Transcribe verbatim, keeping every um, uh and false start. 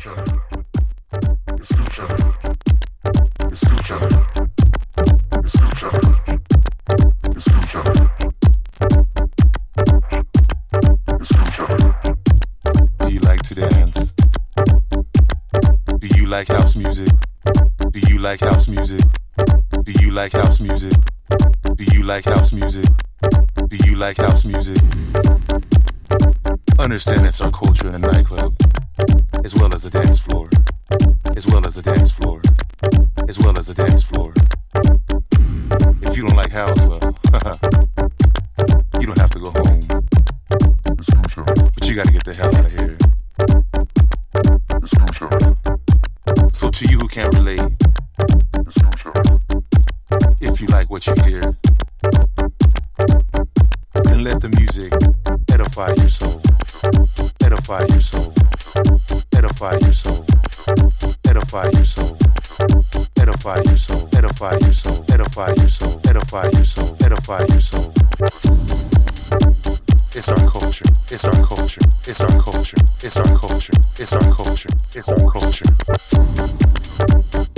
like house music? Do you like house music? Do you like house music? Do you like house music? Do you like house music? Understand it's our culture in a nightclub, as well as a dance floor, as well as a dance floor, as well as a dance floor. If you don't like house, well, you don't have to go home, but you gotta get the hell out of here. So to you who can't relate, if you like what you hear, then let the music edify your soul, edify your soul, edify your soul, edify your soul, edify your soul, edify your soul, edify your soul, edify your soul, edify your soul. It's our culture, it's our culture, it's our culture, it's our culture, it's our culture, it's our culture.